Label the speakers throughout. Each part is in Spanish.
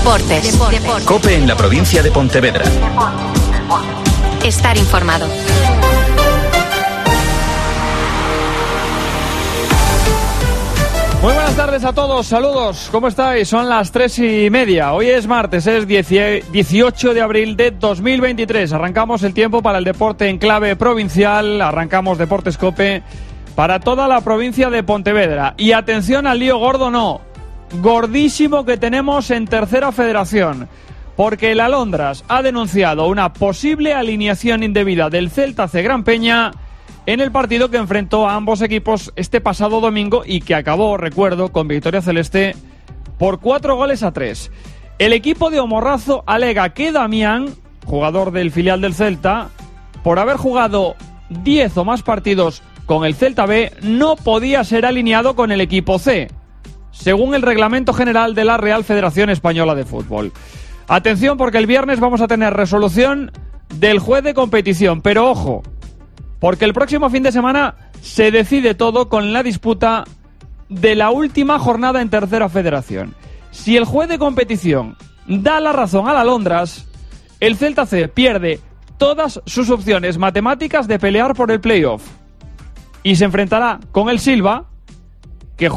Speaker 1: Deportes.
Speaker 2: COPE en la provincia de Pontevedra.
Speaker 1: Estar informado.
Speaker 3: Muy buenas tardes a todos, saludos, ¿cómo estáis? Son las 3:30, hoy es martes, es 18 de abril de 2023. Arrancamos el tiempo para el deporte en clave provincial, arrancamos Deportes COPE para toda la provincia de Pontevedra. Y atención al lío gordo, no, gordísimo que tenemos en Tercera Federación, porque el Alondras ha denunciado una posible alineación indebida del Celta C Gran Peña en el partido que enfrentó a ambos equipos este pasado domingo y que acabó, recuerdo, con victoria celeste por 4-3. El equipo de Omorrazo alega que Damián, jugador del filial del Celta, por haber jugado 10 o más partidos con el Celta B, no podía ser alineado con el equipo C, según el reglamento general de la Real Federación Española de Fútbol. Atención, porque el viernes vamos a tener resolución del juez de competición, pero ojo, porque el próximo fin de semana se decide todo con la disputa de la última jornada en Tercera Federación. Si el juez de competición da la razón al Alondras, el Celta C pierde todas sus opciones matemáticas de pelear por el playoff y se enfrentará con el Silva, que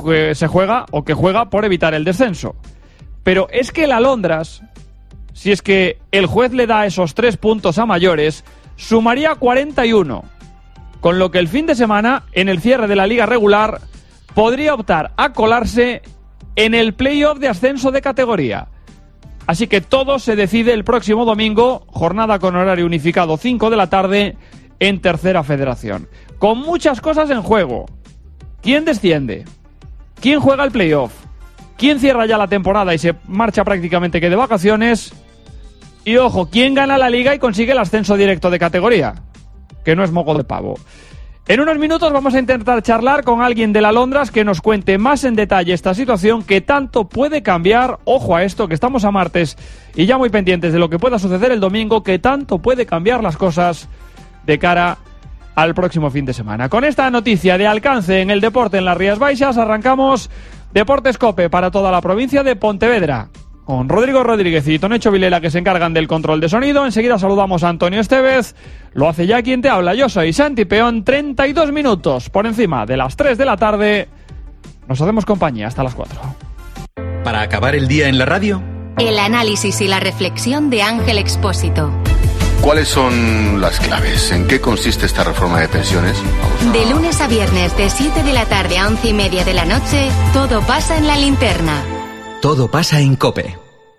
Speaker 3: juega por evitar el descenso. Pero es que el Alondras, si es que el juez le da esos 3 puntos a mayores, sumaría 41. Con lo que el fin de semana, en el cierre de la liga regular, podría optar a colarse en el playoff de ascenso de categoría. Así que todo se decide el próximo domingo, jornada con horario unificado 5 de la tarde en Tercera Federación. Con muchas cosas en juego. ¿Quién desciende? ¿Quién juega el playoff? ¿Quién cierra ya la temporada y se marcha prácticamente que de vacaciones? Y ojo, ¿quién gana la liga y consigue el ascenso directo de categoría? Que no es moco de pavo. En unos minutos vamos a intentar charlar con alguien de la Alondras que nos cuente más en detalle esta situación que tanto puede cambiar, ojo a esto, que estamos a martes y ya muy pendientes de lo que pueda suceder el domingo, que tanto puede cambiar las cosas de cara al próximo fin de semana. Con esta noticia de alcance en el deporte en las Rías Baixas, arrancamos Deportes COPE para toda la provincia de Pontevedra, con Rodrigo Rodríguez y Tonecho Vilela, que se encargan del control de sonido. Enseguida saludamos a Antonio Estevez. Lo hace ya quien te habla. Yo soy Santi Peón. 32 minutos por encima de las 3 de la tarde. Nos hacemos compañía hasta las 4.
Speaker 2: Para acabar el día en la radio,
Speaker 1: El análisis y la reflexión de Ángel Expósito.
Speaker 4: ¿Cuáles son las claves? ¿En qué consiste esta reforma de pensiones?
Speaker 1: De lunes a viernes, de 7 de la tarde a 11:30 de la noche, todo pasa en La Linterna.
Speaker 2: todo pasa en COPE.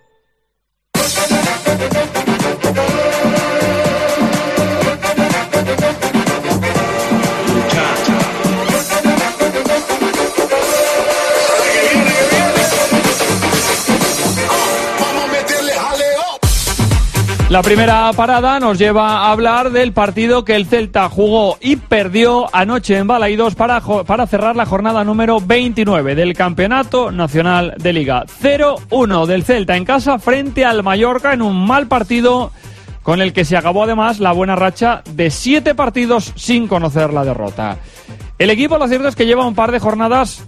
Speaker 3: La primera parada nos lleva a hablar del partido que el Celta jugó y perdió anoche en Balaidos para cerrar la jornada número 29 del Campeonato Nacional de Liga. 0-1 del Celta en casa frente al Mallorca en un mal partido con el que se acabó además la buena racha de 7 partidos sin conocer la derrota. El equipo, lo cierto es que lleva un par de jornadas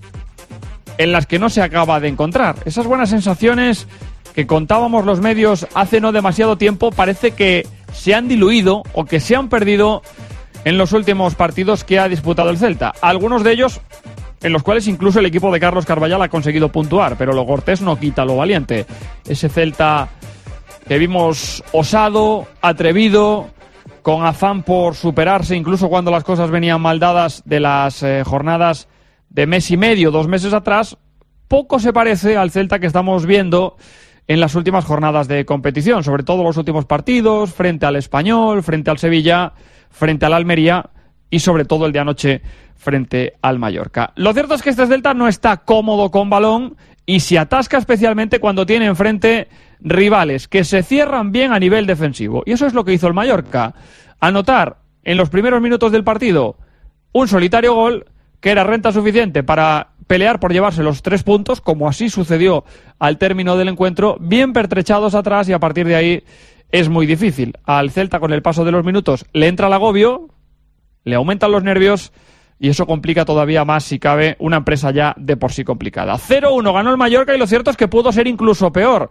Speaker 3: en las que no se acaba de encontrar. Esas buenas sensaciones que contábamos los medios hace no demasiado tiempo parece que se han diluido o que se han perdido en los últimos partidos que ha disputado el Celta. Algunos de ellos en los cuales incluso el equipo de Carlos Carballal ha conseguido puntuar, pero lo cortés no quita lo valiente. Ese Celta que vimos osado, atrevido, con afán por superarse incluso cuando las cosas venían mal dadas de las jornadas de mes y medio, 2 meses atrás, poco se parece al Celta que estamos viendo en las últimas jornadas de competición, sobre todo los últimos partidos, frente al Español, frente al Sevilla, frente al Almería y sobre todo el de anoche frente al Mallorca. Lo cierto es que este Celta no está cómodo con balón y se atasca especialmente cuando tiene enfrente rivales que se cierran bien a nivel defensivo. Y eso es lo que hizo el Mallorca. Anotar en los primeros minutos del partido un solitario gol que era renta suficiente para pelear por llevarse los 3 puntos, como así sucedió al término del encuentro, bien pertrechados atrás, y a partir de ahí es muy difícil. Al Celta, con el paso de los minutos, le entra el agobio, le aumentan los nervios y eso complica todavía más, si cabe, una empresa ya de por sí complicada. 0-1 ganó el Mallorca y lo cierto es que pudo ser incluso peor,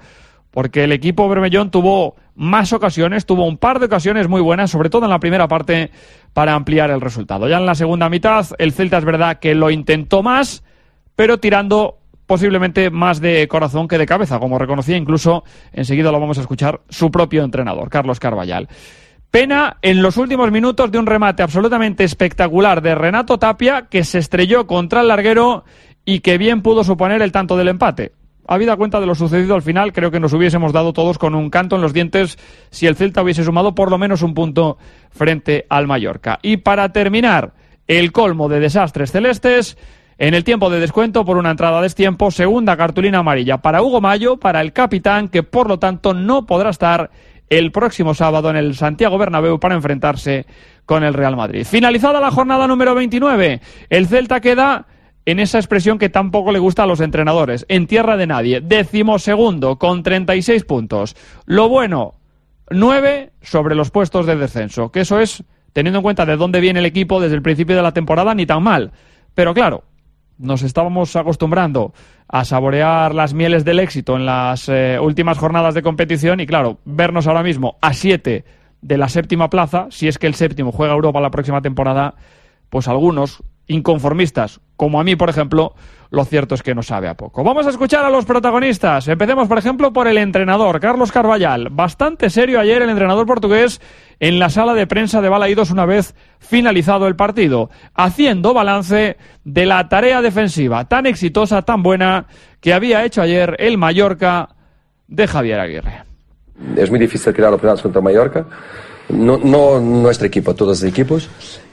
Speaker 3: porque el equipo bermellón tuvo más ocasiones, tuvo un par de ocasiones muy buenas, sobre todo en la primera parte, para ampliar el resultado. Ya en la segunda mitad, el Celta es verdad que lo intentó más, pero tirando posiblemente más de corazón que de cabeza, como reconocía incluso, enseguida lo vamos a escuchar, su propio entrenador, Carlos Carballal. Pena en los últimos minutos de un remate absolutamente espectacular de Renato Tapia, que se estrelló contra el larguero y que bien pudo suponer el tanto del empate. Habida cuenta de lo sucedido al final, creo que nos hubiésemos dado todos con un canto en los dientes si el Celta hubiese sumado por lo menos un punto frente al Mallorca. Y para terminar, el colmo de desastres celestes, en el tiempo de descuento por una entrada a destiempo, segunda cartulina amarilla para Hugo Mallo, para el capitán, que por lo tanto no podrá estar el próximo sábado en el Santiago Bernabéu para enfrentarse con el Real Madrid. Finalizada la jornada número 29, el Celta queda en esa expresión que tampoco le gusta a los entrenadores, en tierra de nadie, 12º con 36 puntos. Lo bueno, 9 sobre los puestos de descenso, que eso es, teniendo en cuenta de dónde viene el equipo desde el principio de la temporada, ni tan mal. Pero claro, nos estábamos acostumbrando a saborear las mieles del éxito en las últimas jornadas de competición y claro, vernos ahora mismo a 7 de la séptima plaza, si es que el séptimo juega Europa la próxima temporada, pues algunos inconformistas, como a mí, por ejemplo, lo cierto es que no sabe a poco. Vamos a escuchar a los protagonistas. Empecemos, por ejemplo, por el entrenador, Carlos Carballal. Bastante serio ayer el entrenador portugués en la sala de prensa de Balaídos una vez finalizado el partido, haciendo balance de la tarea defensiva tan exitosa, tan buena, que había hecho ayer el Mallorca de Javier Aguirre.
Speaker 5: Es muy difícil crear oportunidades contra Mallorca. No nuestro equipo, todos los equipos.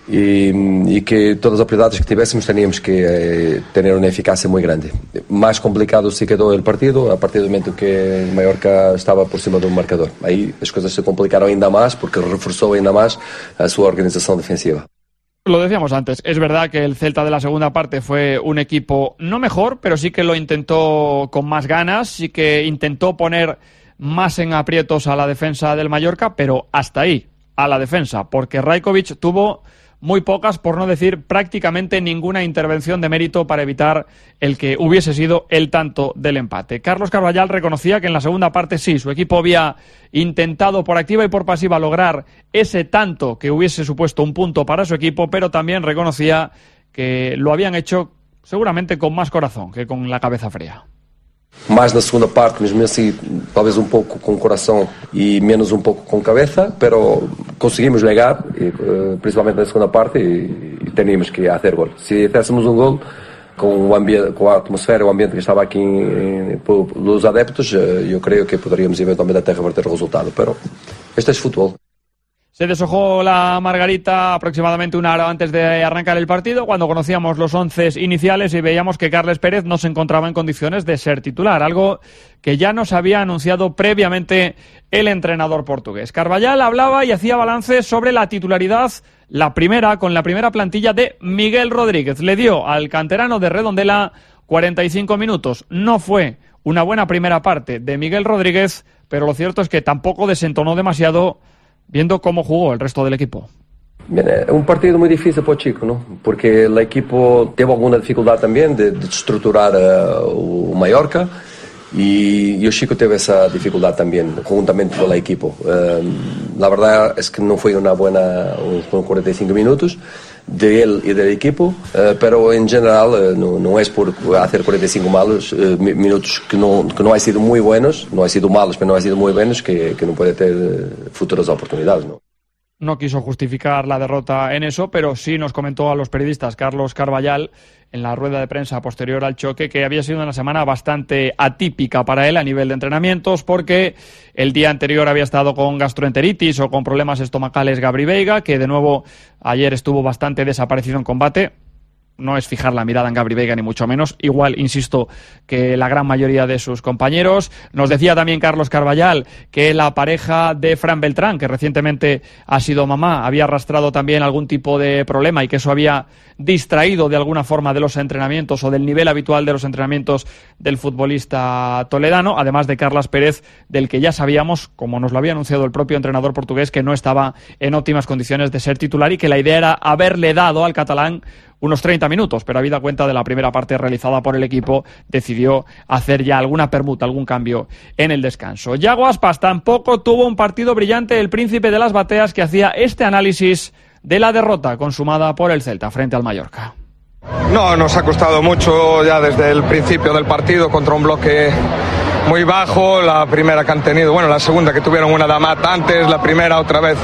Speaker 5: Y que todas las oportunidades que tivéssemos teníamos que tener una eficacia muy grande. Más complicado se quedó el partido a partir del momento que el Mallorca estaba por cima de un marcador. Ahí las cosas se complicaron ainda más porque reforzó ainda más a su organización defensiva.
Speaker 3: Lo decíamos antes, es verdad que el Celta de la segunda parte fue un equipo no mejor, pero sí que lo intentó con más ganas, sí que intentó poner más en aprietos a la defensa del Mallorca, pero hasta ahí, a la defensa, porque Rajkovic tuvo muy pocas, por no decir prácticamente ninguna intervención de mérito para evitar el que hubiese sido el tanto del empate. Carlos Carballal reconocía que en la segunda parte sí, su equipo había intentado por activa y por pasiva lograr ese tanto que hubiese supuesto un punto para su equipo, pero también reconocía que lo habían hecho seguramente con más corazón que con la cabeza fría.
Speaker 5: Mais na segunda parte, mesmo assim, talvez um pouco com o coração e menos um pouco com a cabeça, pero conseguimos llegar, principalmente na segunda parte, e teníamos que fazer gol. Se fizéssemos um gol com o ambiente, com a atmosfera, o ambiente que estava aqui pelos adeptos, eu creio que poderíamos eventualmente até reverter o resultado, pero este é futebol.
Speaker 3: Se deshojó la margarita aproximadamente una hora antes de arrancar el partido, cuando conocíamos los 11 iniciales y veíamos que Carles Pérez no se encontraba en condiciones de ser titular, algo que ya nos había anunciado previamente el entrenador portugués. Carballal hablaba y hacía balance sobre la titularidad, con la primera plantilla de Miguel Rodríguez. Le dio al canterano de Redondela 45 minutos. No fue una buena primera parte de Miguel Rodríguez, pero lo cierto es que tampoco desentonó demasiado viendo cómo jugó el resto del equipo.
Speaker 5: É um partido muito difícil para o Chico, não? Porque o equipo teve alguma dificuldade também de estruturar o Mallorca e o Chico teve essa dificuldade também, conjuntamente com a equipo. La verdad es que não foi uma boa 45 minutos de él y del equipo, pero en general no es por hacer 45 malos minutos que no han sido muy buenos, no han sido malos, pero no han sido muy buenos, que no puede tener futuras oportunidades, ¿no?
Speaker 3: No quiso justificar la derrota en eso, pero sí nos comentó a los periodistas Carlos Carballal en la rueda de prensa posterior al choque que había sido una semana bastante atípica para él a nivel de entrenamientos, porque el día anterior había estado con gastroenteritis o con problemas estomacales Gabri Veiga, que de nuevo ayer estuvo bastante desaparecido en combate. No es fijar la mirada en Gabri Veiga ni mucho menos, igual, insisto, que la gran mayoría de sus compañeros. Nos decía también Carlos Carballal que la pareja de Fran Beltrán, que recientemente ha sido mamá, había arrastrado también algún tipo de problema y que eso había distraído de alguna forma de los entrenamientos o del nivel habitual de los entrenamientos del futbolista toledano, además de Carlas Pérez, del que ya sabíamos, como nos lo había anunciado el propio entrenador portugués, que no estaba en óptimas condiciones de ser titular y que la idea era haberle dado al catalán unos 30 minutos, pero habida cuenta de la primera parte realizada por el equipo, decidió hacer ya alguna permuta, algún cambio en el descanso. Yago Aspas tampoco tuvo un partido brillante, el príncipe de las bateas, que hacía este análisis de la derrota consumada por el Celta frente al Mallorca.
Speaker 6: No, nos ha costado mucho ya desde el principio del partido contra un bloque muy bajo. La primera que han tenido, bueno, la segunda que tuvieron una Damat antes, la primera otra vez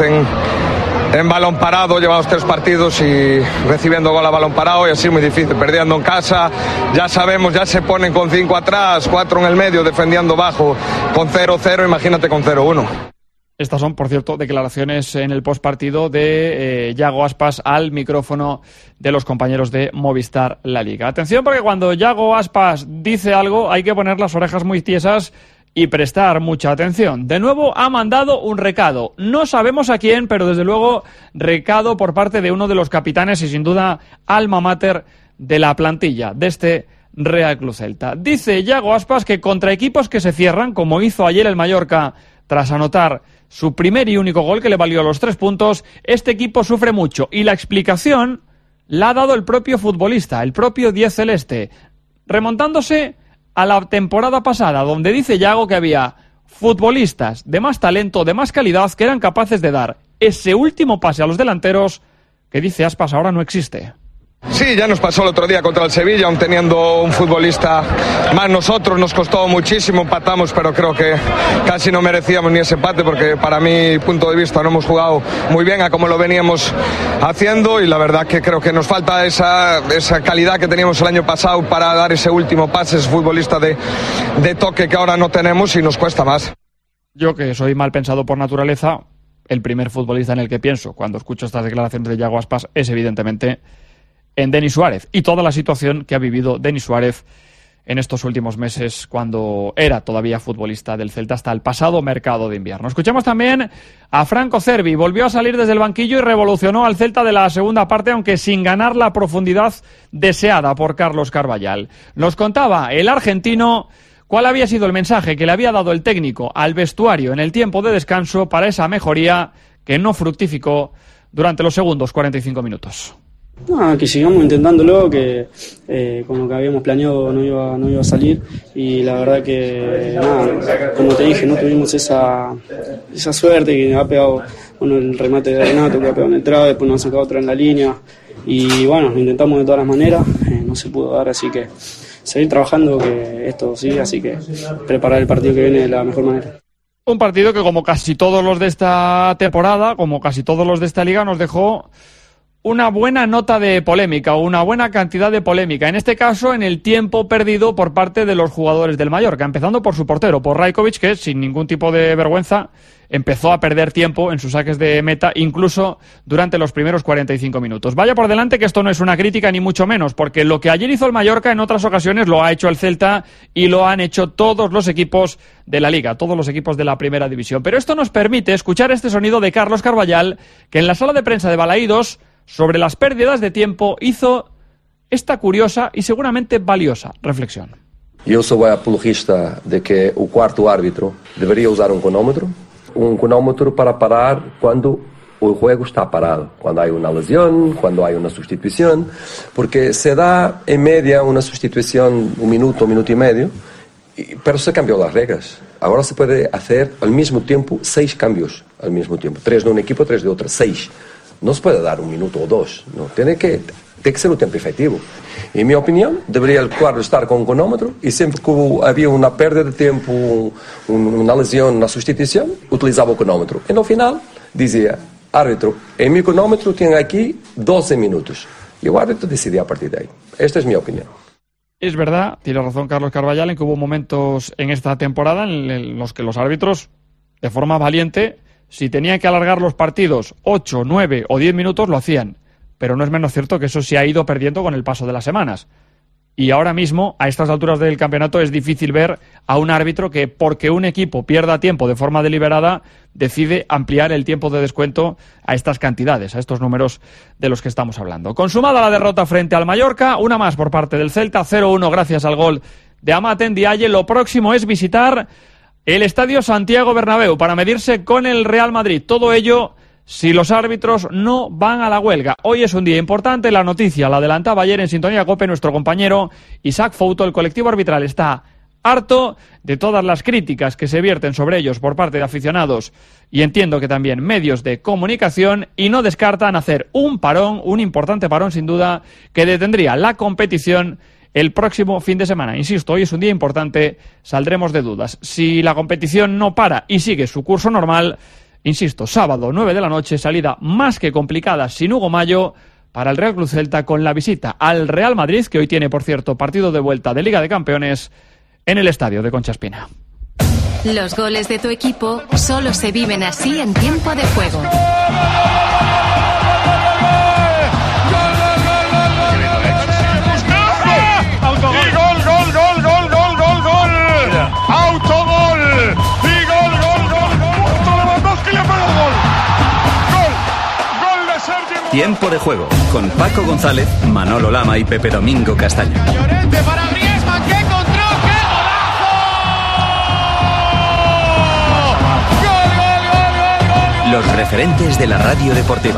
Speaker 6: en balón parado. Llevamos 3 partidos y recibiendo gol a balón parado y así muy difícil, perdiendo en casa. Ya sabemos, ya se ponen con 5 atrás, 4 en el medio, defendiendo bajo, con 0-0, imagínate con 0-1.
Speaker 3: Estas son, por cierto, declaraciones en el postpartido de Yago Aspas al micrófono de los compañeros de Movistar La Liga. Atención, porque cuando Yago Aspas dice algo hay que poner las orejas muy tiesas y prestar mucha atención. De nuevo ha mandado un recado. No sabemos a quién, pero desde luego recado por parte de uno de los capitanes y sin duda alma mater de la plantilla de este Real Club Celta. Dice Yago Aspas que contra equipos que se cierran, como hizo ayer el Mallorca tras anotar su primer y único gol que le valió los 3 puntos, este equipo sufre mucho. Y la explicación la ha dado el propio futbolista, el propio 10 celeste, remontándose a la temporada pasada, donde dice Yago que había futbolistas de más talento, de más calidad, que eran capaces de dar ese último pase a los delanteros que, dice Aspas, ahora no existe.
Speaker 6: Sí, ya nos pasó el otro día contra el Sevilla, aun teniendo un futbolista más nosotros, nos costó muchísimo, empatamos, pero creo que casi no merecíamos ni ese empate, porque para mi punto de vista no hemos jugado muy bien a como lo veníamos haciendo, y la verdad que creo que nos falta esa calidad que teníamos el año pasado para dar ese último pase, ese futbolista de toque que ahora no tenemos y nos cuesta más.
Speaker 3: Yo, que soy mal pensado por naturaleza, el primer futbolista en el que pienso cuando escucho estas declaraciones de Yago Aspas es evidentemente en Denis Suárez y toda la situación que ha vivido Denis Suárez en estos últimos meses cuando era todavía futbolista del Celta hasta el pasado mercado de invierno. Escuchemos también a Franco Cervi. Volvió a salir desde el banquillo y revolucionó al Celta de la segunda parte, aunque sin ganar la profundidad deseada por Carlos Carballal. Nos contaba el argentino cuál había sido el mensaje que le había dado el técnico al vestuario en el tiempo de descanso para esa mejoría que no fructificó durante los segundos 45 minutos.
Speaker 7: No, que sigamos intentándolo, que con lo que habíamos planeado no iba a salir, y la verdad que nada, como te dije, no tuvimos esa suerte, que ha pegado el remate de Renato, que ha pegado en el trave, después nos ha sacado otra en la línea, y bueno, lo intentamos de todas las maneras, no se pudo dar, así que seguir trabajando, que esto sigue, así que preparar el partido que viene de la mejor manera.
Speaker 3: Un partido que, como casi todos los de esta temporada, como casi todos los de esta liga, nos dejó una buena nota de polémica, una buena cantidad de polémica, en este caso en el tiempo perdido por parte de los jugadores del Mallorca, empezando por su portero, por Rajkovic, que sin ningún tipo de vergüenza empezó a perder tiempo en sus saques de meta, incluso durante los primeros 45 minutos. Vaya por delante que esto no es una crítica ni mucho menos, porque lo que ayer hizo el Mallorca en otras ocasiones lo ha hecho el Celta y lo han hecho todos los equipos de la Liga, todos los equipos de la Primera División. Pero esto nos permite escuchar este sonido de Carlos Carballal, que en la sala de prensa de Balaídos, sobre las pérdidas de tiempo, hizo esta curiosa y seguramente valiosa reflexión.
Speaker 5: Eu sou apologista de que o quarto árbitro deveria usar um cronómetro para parar quando o juego está parado, quando há uma lesão, quando há uma substituição, porque se dá em média uma substituição um minuto e meio, pero se cambiou as regras. Agora se pode fazer ao mesmo tempo 6 cambios ao mesmo tempo, 3 de uma equipa, 3 de outra, 6. No se puede dar 1 minuto o 2, no, tiene que ser un tiempo efectivo. En mi opinión, debería el cuadro estar con un cronómetro y siempre que había una pérdida de tiempo, una lesión, una sustitución, utilizaba el cronómetro. Y al final decía, árbitro, en mi cronómetro tiene aquí 12 minutos. Y el árbitro decidía a partir de ahí. Esta es mi opinión.
Speaker 3: Es verdad, tiene razón Carlos Carballal, en que hubo momentos en esta temporada en los que los árbitros, de forma valiente, si tenían que alargar los partidos 8, 9 o 10 minutos, lo hacían. Pero no es menos cierto que eso se ha ido perdiendo con el paso de las semanas. Y ahora mismo, a estas alturas del campeonato, es difícil ver a un árbitro que, porque un equipo pierda tiempo de forma deliberada, decide ampliar el tiempo de descuento a estas cantidades, a estos números de los que estamos hablando. Consumada la derrota frente al Mallorca, una más por parte del Celta, 0-1 gracias al gol de Amat Ndiaye. Lo próximo es visitar el Estadio Santiago Bernabéu para medirse con el Real Madrid. Todo ello si los árbitros no van a la huelga. Hoy es un día importante, la noticia la adelantaba ayer en Sintonía COPE nuestro compañero Isaac Fouto. El colectivo arbitral está harto de todas las críticas que se vierten sobre ellos por parte de aficionados y entiendo que también medios de comunicación, y no descartan hacer un parón, un importante parón sin duda, que detendría la competición el próximo fin de semana. Insisto, hoy es un día importante, saldremos de dudas. Si la competición no para y sigue su curso normal, insisto, sábado 9 de la noche, salida más que complicada sin Hugo Mallo para el Real Club Celta, con la visita al Real Madrid, que hoy tiene, por cierto, partido de vuelta de Liga de Campeones en el estadio de Concha Espina.
Speaker 1: Los goles de tu equipo solo se viven así en tiempo de juego.
Speaker 2: Tiempo de juego con Paco González, Manolo Lama y Pepe Domingo Castaño.
Speaker 8: Llorente para Griezmann, ¡qué control, qué golazo! ¡Gol, gol, gol, gol, gol!
Speaker 2: Los referentes de la radio deportiva.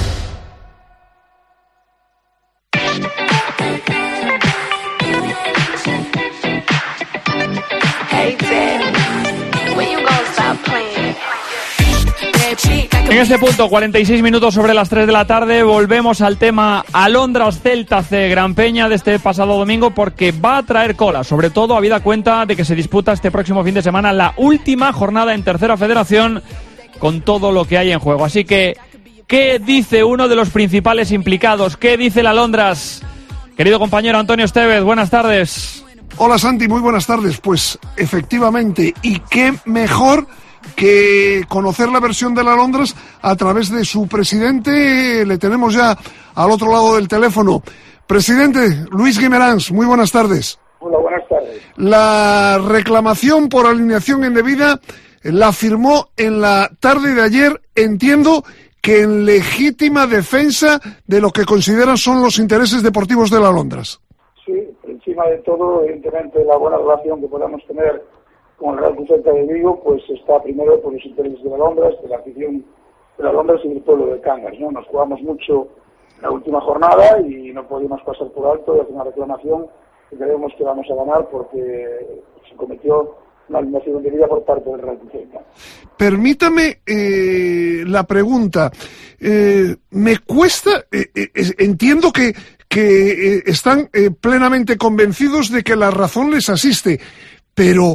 Speaker 3: En este punto, 46 minutos sobre las 3 de la tarde, volvemos al tema Alondras-Celta C, Gran Peña de este pasado domingo, porque va a traer cola, sobre todo habida cuenta de que se disputa este próximo fin de semana la última jornada en Tercera Federación, con todo lo que hay en juego. Así que, ¿qué dice uno de los principales implicados? ¿Qué dice el Alondras? Querido compañero Antonio Estevez, buenas tardes.
Speaker 9: Hola Santi, muy buenas tardes. Pues efectivamente, y qué mejor que conocer la versión del Alondras a través de su presidente. Le tenemos ya al otro lado del teléfono. Presidente Luis Guimerans, muy buenas tardes.
Speaker 10: Hola, buenas tardes.
Speaker 9: La reclamación por alineación indebida la firmó en la tarde de ayer, entiendo que en legítima defensa de lo que consideran son los intereses deportivos del Alondras.
Speaker 10: Sí, encima de todo, evidentemente, la buena relación que podamos tener con el Real Club Celta de Vigo, pues está primero por los intereses de la Alondras, de la afición de la Alondras y del pueblo de Cangas, ¿no? Nos jugamos mucho la última jornada y no podíamos pasar por alto y hacer una reclamación que creemos que vamos a ganar porque se cometió una alineación indebida por parte del Real Club Celta.
Speaker 9: Permítame la pregunta. Me cuesta, entiendo que están plenamente convencidos de que la razón les asiste, pero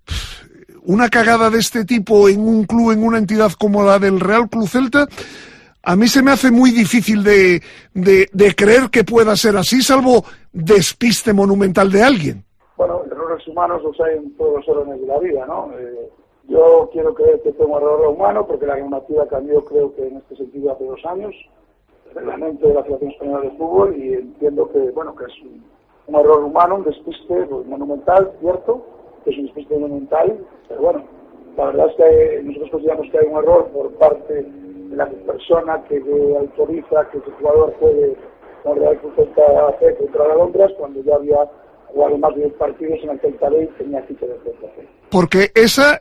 Speaker 9: una cagada de este tipo en un club, en una entidad como la del Real Club Celta, a mí se me hace muy difícil de creer que pueda ser así, salvo despiste monumental de alguien.
Speaker 10: Bueno, errores humanos los hay en todos los órdenes de la vida, ¿no? Yo quiero creer que fue un error humano, porque la normativa cambió, creo que en este sentido, hace 2 años, el reglamento de la Federación Española de Fútbol, y entiendo que, bueno, que es un error humano, un despiste monumental, cierto, que es un despiste monumental, pero bueno, la verdad es que nosotros consideramos que hay un error por parte de la persona que autoriza que ese jugador juegue con el Real Club Celta C contra la Alondras, cuando ya había jugado más de 10 partidos en el Celta B y tenía ficha del Celta C.
Speaker 9: Porque ese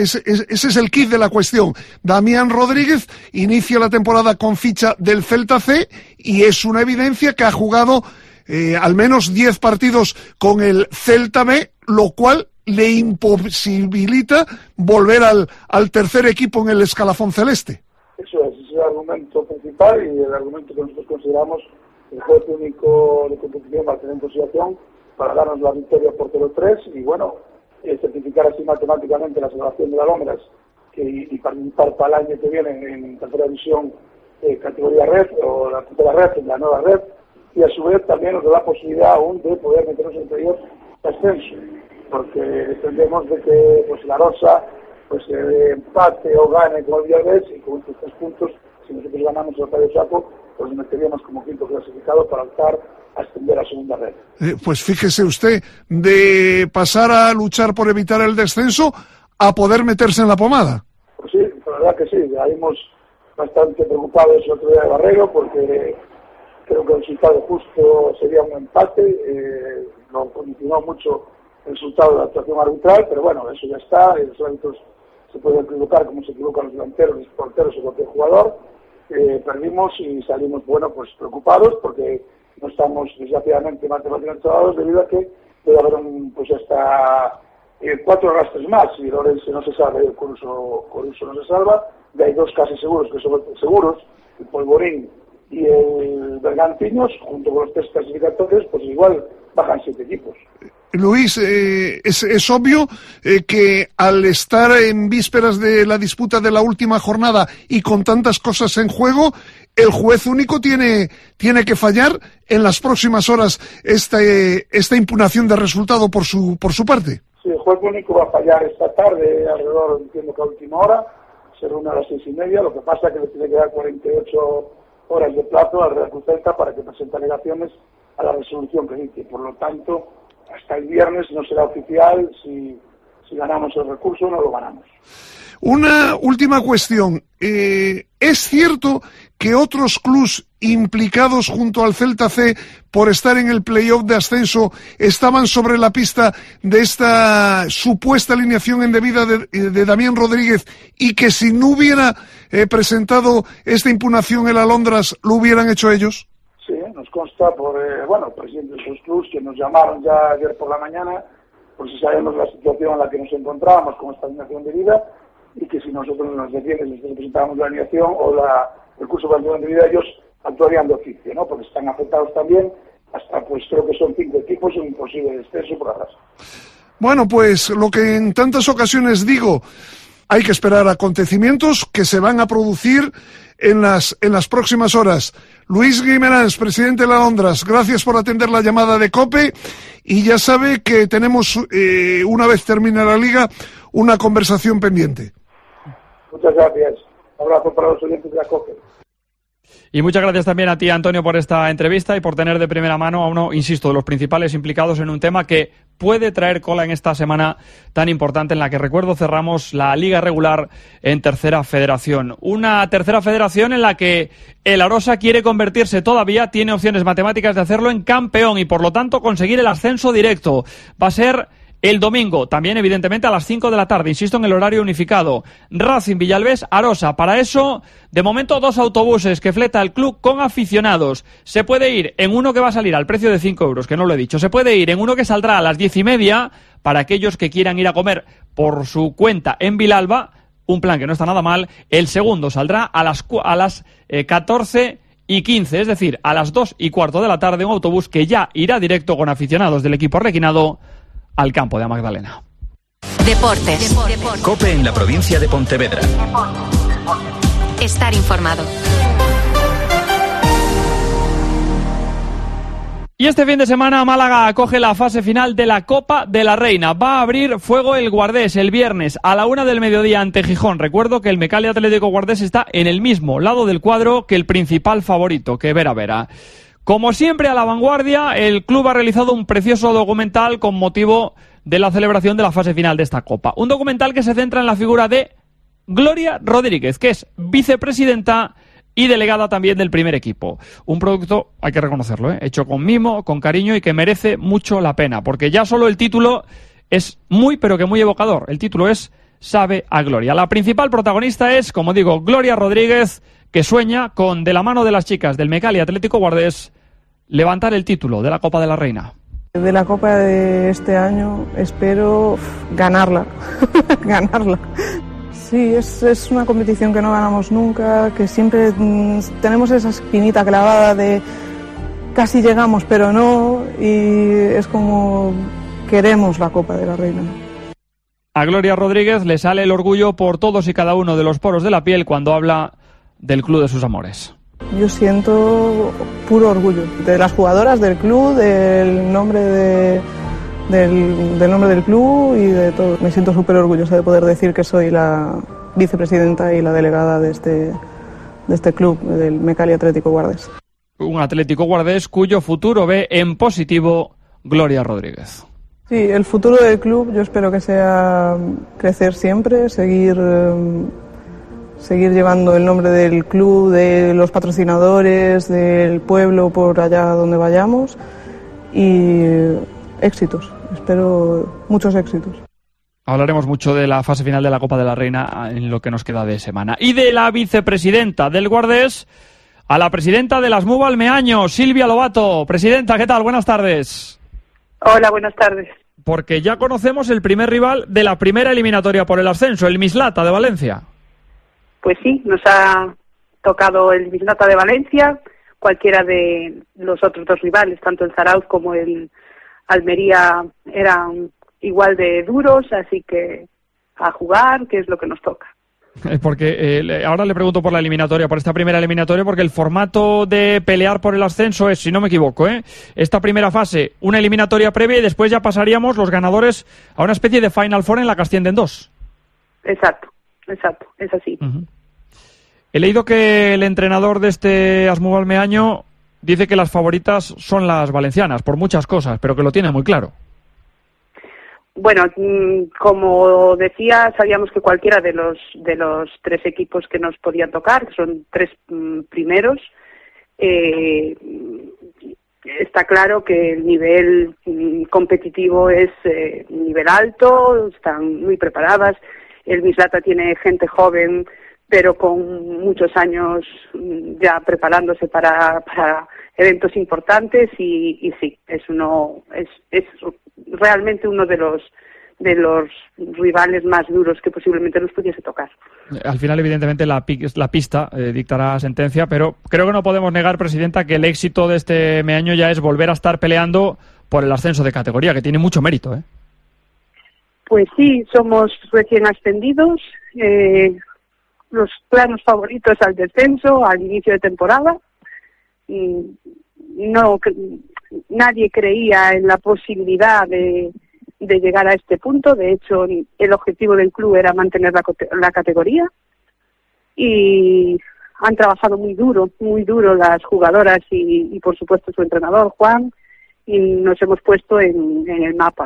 Speaker 9: es el kit de la cuestión. Damián Rodríguez inicia la temporada con ficha del Celta C y es una evidencia que ha jugado al menos 10 partidos con el Celta B, lo cual le imposibilita volver al tercer equipo en el escalafón celeste.
Speaker 10: Eso es el argumento principal y el argumento que nosotros consideramos el juez único de competición va a tener en consideración para darnos la victoria por 0-3 y bueno, certificar así matemáticamente la salvación de la Alondras y participar para el año que viene en tercera división categoría red o la tercera red, en la nueva red, y a su vez también nos da la posibilidad aún de poder meternos en playoff ascenso, porque dependemos de que pues la Rosa pues empate o gane con el Villarreal, y con estos 3 puntos, si nosotros ganamos el Estadio Saco, pues nos meteríamos como quinto clasificado para optar a extender a segunda red.
Speaker 9: Pues fíjese usted, de pasar a luchar por evitar el descenso a poder meterse en la pomada.
Speaker 10: Pues sí, la verdad que sí, salimos bastante preocupados el otro día de Barreiro, porque creo que el resultado justo sería un empate, no condicionó mucho el resultado de la actuación arbitral, pero bueno, eso ya está, los árbitros se puede equivocar como se equivocan los delanteros, los porteros o cualquier jugador. Perdimos y salimos, pues preocupados porque no estamos desgraciadamente matemáticamente dados debido a que puede haber hasta 4 arrastres más. Si Lorenzo no se salva y el Coruso no se salva, de hay 2 casi seguros que son seguros, el Polvorín y el Bergantiños, junto con los 3 clasificatorios, pues igual bajan 7 equipos.
Speaker 9: Luis, es obvio que al estar en vísperas de la disputa de la última jornada y con tantas cosas en juego, el juez único tiene que fallar en las próximas horas esta impugnación de resultado por su parte.
Speaker 10: Sí, el juez único va a fallar esta tarde, alrededor, entiendo que a última hora, se reúne a las 6:30, lo que pasa es que le tiene que dar 48 horas de plazo al Real Cruz Celta para que presente alegaciones a la resolución que dice. Por lo tanto, hasta el viernes no será oficial si ganamos el recurso o no lo ganamos.
Speaker 9: Una última cuestión. ¿Es cierto que otros clubs implicados junto al Celta C por estar en el playoff de ascenso estaban sobre la pista de esta supuesta alineación indebida de Damián Rodríguez y que si no hubiera presentado esta impugnación el Alondras lo hubieran hecho ellos?
Speaker 10: Sí, nos consta por presidentes de esos clubs que nos llamaron ya ayer por la mañana, por si sabemos la situación en la que nos encontrábamos con esta alineación de vida, y que si nosotros nos decían les presentábamos la alineación o el curso de alineación de vida, ellos actuarían de oficio, ¿no? Porque están afectados también, hasta pues creo que son 5 equipos, un imposible descenso por atrás. Bueno, pues lo que en tantas ocasiones digo, hay que esperar acontecimientos que se van a producir en las próximas horas. Luis Guimerans, presidente de la Alondras, gracias por atender la llamada de COPE y ya sabe que tenemos, una vez termine la Liga, una conversación pendiente. Muchas gracias. Un abrazo para los oyentes de la COPE.
Speaker 3: Y muchas gracias también a ti, Antonio, por esta entrevista y por tener de primera mano a uno, insisto, de los principales implicados en un tema que puede traer cola en esta semana tan importante en la que, recuerdo, cerramos la Liga regular en Tercera Federación. Una Tercera Federación en la que el Arosa quiere convertirse todavía, tiene opciones matemáticas de hacerlo en campeón y, por lo tanto, conseguir el ascenso directo. Va a ser el domingo, también evidentemente a las 5 de la tarde, insisto, en el horario unificado. Racing Villalbés, Arosa. Para eso, de momento, 2 autobuses que fleta el club con aficionados. Se puede ir en uno que va a salir al precio de 5 euros, que no lo he dicho. Se puede ir en uno que saldrá a las 10:30 para aquellos que quieran ir a comer por su cuenta en Vilalba. Un plan que no está nada mal. El segundo saldrá a las 14:15, es decir, a las 2:15 de la tarde, un autobús que ya irá directo con aficionados del equipo arlequinado al campo de Magdalena.
Speaker 1: Deportes.
Speaker 2: COPE en la provincia de Pontevedra.
Speaker 1: Estar informado.
Speaker 3: Y este fin de semana Málaga acoge la fase final de la Copa de la Reina. Va a abrir fuego el Guardés el viernes a la 1 del mediodía ante Gijón. Recuerdo que el Mecalia Atlético Guardés está en el mismo lado del cuadro que el principal favorito, que Vera Vera. Como siempre, a la vanguardia, el club ha realizado un precioso documental con motivo de la celebración de la fase final de esta Copa. Un documental que se centra en la figura de Gloria Rodríguez, que es vicepresidenta y delegada también del primer equipo. Un producto, hay que reconocerlo, hecho con mimo, con cariño y que merece mucho la pena, porque ya solo el título es muy, pero que muy evocador. El título es Sabe a Gloria. La principal protagonista es, como digo, Gloria Rodríguez, que sueña con, de la mano de las chicas del Mecalia Atlético Guardés, levantar el título de la Copa de la Reina.
Speaker 11: De la Copa de este año espero ganarla, ganarla. Sí, es una competición que no ganamos nunca, que siempre tenemos esa espinita clavada de casi llegamos pero no, y es como queremos la Copa de la Reina.
Speaker 3: A Gloria Rodríguez le sale el orgullo por todos y cada uno de los poros de la piel cuando habla del club de sus amores.
Speaker 11: Yo siento puro orgullo de las jugadoras, del club, del nombre del nombre del club y de todo. Me siento súper orgullosa de poder decir que soy la vicepresidenta y la delegada de este club, del Mecalia Atlético Guardés.
Speaker 3: Un Atlético Guardés cuyo futuro ve en positivo Gloria Rodríguez.
Speaker 11: Sí, el futuro del club yo espero que sea crecer siempre, seguir llevando el nombre del club, de los patrocinadores, del pueblo por allá donde vayamos, y éxitos, espero muchos éxitos.
Speaker 3: Hablaremos mucho de la fase final de la Copa de la Reina en lo que nos queda de semana. Y de la vicepresidenta del Guardés a la presidenta del ASMU Balmeaño, Silvia Lobato. Presidenta, ¿qué tal? Buenas tardes.
Speaker 12: Hola, buenas tardes.
Speaker 3: Porque ya conocemos el primer rival de la primera eliminatoria por el ascenso, el Mislata de Valencia.
Speaker 12: Pues sí, nos ha tocado el Mislata de Valencia. Cualquiera de los otros dos rivales, tanto el Zarauz como el Almería, eran igual de duros, así que a jugar, que es lo que nos toca.
Speaker 3: Porque ahora le pregunto por la eliminatoria, por esta primera eliminatoria, porque el formato de pelear por el ascenso es, si no me equivoco, esta primera fase, una eliminatoria previa y después ya pasaríamos los ganadores a una especie de Final Four en la que ascienden dos.
Speaker 12: Exacto, es así.
Speaker 3: Uh-huh. He leído que el entrenador de este ASMU Balmeaño dice que las favoritas son las valencianas, por muchas cosas, pero que lo tiene muy claro.
Speaker 12: Bueno, como decía, sabíamos que cualquiera de los tres equipos que nos podían tocar, que son tres primeros, está claro que el nivel competitivo es un nivel alto, están muy preparadas. El Mislata tiene gente joven, pero con muchos años ya preparándose para eventos importantes y sí, es realmente uno de los rivales más duros que posiblemente nos pudiese tocar.
Speaker 3: Al final, evidentemente, la pista dictará sentencia, pero creo que no podemos negar, presidenta, que el éxito de este meaño ya es volver a estar peleando por el ascenso de categoría, que tiene mucho mérito, ¿eh?
Speaker 12: Pues sí, somos recién ascendidos, los claros favoritos al descenso, al inicio de temporada. Nadie creía en la posibilidad de llegar a este punto. De hecho, el objetivo del club era mantener la categoría y han trabajado muy duro las jugadoras y por supuesto su entrenador, Juan, y nos hemos puesto en el mapa.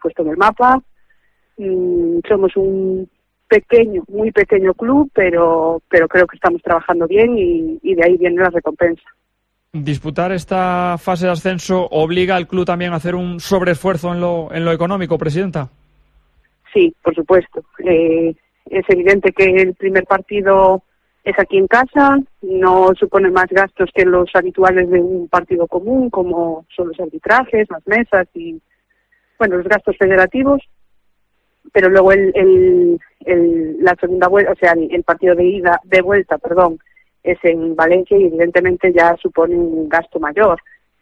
Speaker 12: Somos un muy pequeño club, pero creo que estamos trabajando bien y de ahí viene la recompensa.
Speaker 3: ¿Disputar esta fase de ascenso obliga al club también a hacer un sobreesfuerzo en lo económico, presidenta?
Speaker 12: Sí, por supuesto. Es evidente que el primer partido es aquí en casa, no supone más gastos que los habituales de un partido común, como son los arbitrajes, las mesas y, bueno, los gastos federativos. Pero luego la segunda vuelta, o sea, el partido de vuelta, es en Valencia y evidentemente ya supone un gasto mayor.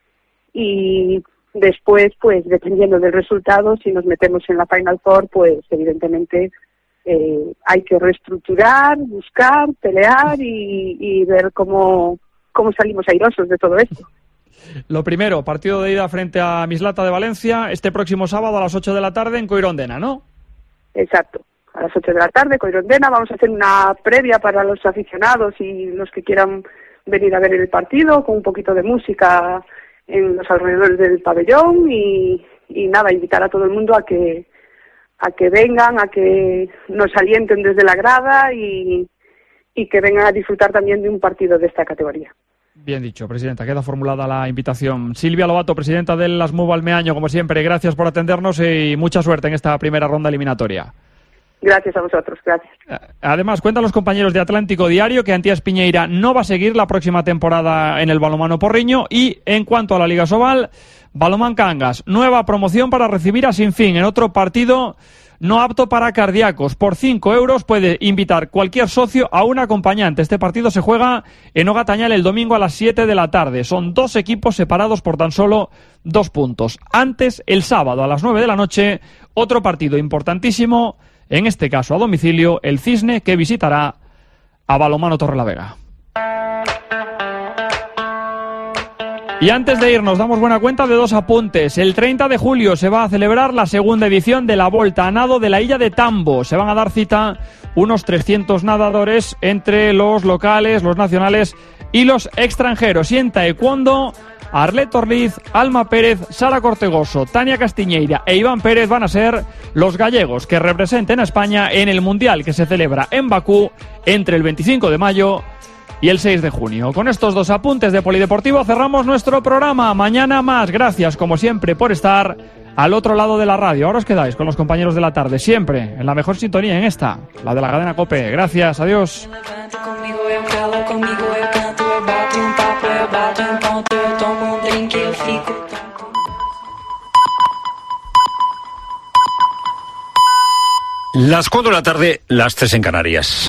Speaker 12: Y después, pues dependiendo del resultado, si nos metemos en la Final Four, pues evidentemente hay que reestructurar, buscar, pelear y ver cómo salimos airosos de todo esto.
Speaker 3: Lo primero, partido de ida frente a Mislata de Valencia, este próximo sábado a las 8 de la tarde en Coirondena, ¿no?
Speaker 12: Exacto. A las 8 de la tarde, Coirondena. Vamos a hacer una previa para los aficionados y los que quieran venir a ver el partido, con un poquito de música en los alrededores del pabellón y nada, invitar a todo el mundo a que vengan, a que nos alienten desde la grada y que vengan a disfrutar también de un partido de esta categoría.
Speaker 3: Bien dicho, presidenta. Queda formulada la invitación. Silvia Lobato, presidenta del ASMU Balmeaño, como siempre, gracias por atendernos y mucha suerte en esta primera ronda eliminatoria.
Speaker 12: Gracias a vosotros, gracias.
Speaker 3: Además, cuentan los compañeros de Atlántico Diario que Antías Piñeira no va a seguir la próxima temporada en el balonmano porriño. Y en cuanto a la Liga Sobal, Balonmán Cangas, nueva promoción para recibir a Sinfín en otro partido no apto para cardíacos. Por 5 euros puede invitar cualquier socio a un acompañante. Este partido se juega en Ogatañal el domingo a las 7 de la tarde. Son dos equipos separados por tan solo 2 puntos. Antes, el sábado a las 9 de la noche, otro partido importantísimo, en este caso a domicilio, el Cisne, que visitará a Balonmano Torrelavega. Y antes de irnos, damos buena cuenta de 2 apuntes. El 30 de julio se va a celebrar la segunda edición de la Volta a Nado de la Illa de Tambo. Se van a dar cita unos 300 nadadores entre los locales, los nacionales y los extranjeros. Y en taekwondo, Arlet Orliz, Alma Pérez, Sara Cortegoso, Tania Castiñeira e Iván Pérez van a ser los gallegos que representen a España en el Mundial que se celebra en Bakú entre el 25 de mayo y el 6 de junio. Con estos 2 apuntes de Polideportivo cerramos nuestro programa. Mañana más. Gracias, como siempre, por estar al otro lado de la radio. Ahora os quedáis con los compañeros de la tarde, siempre en la mejor sintonía, en esta, la de la cadena COPE. Gracias, adiós.
Speaker 13: Las 4 de la tarde, las 3 en Canarias.